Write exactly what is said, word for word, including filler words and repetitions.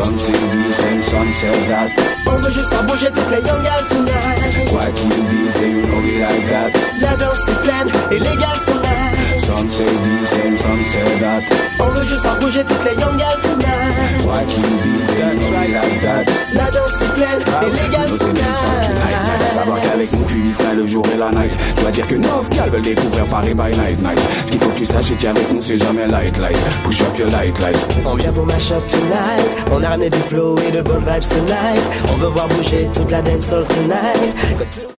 Some say this and some say that. On veut juste faire bouger toutes les young girls tonight. Quoi qu'il dise, you know we like that. La danse est pleine et les gars sont nice. Some say this and some say that. On veut juste faire bouger toutes les young girls tonight. Quoi qu'il dise, you know we like that. La danse est pleine et les gars sont nice. Savoir qu'avec mon cul, ça le jour et la night. Tu vas dire que neuf gars veulent découvrir Paris by night night. Ce qu'il faut que tu saches, c'est qu'avec nous c'est jamais light light. Push up your light light. On vient pour mash up tonight. On a ramené du flow et de bonnes vibes tonight. On veut voir bouger toute la dancehall tonight.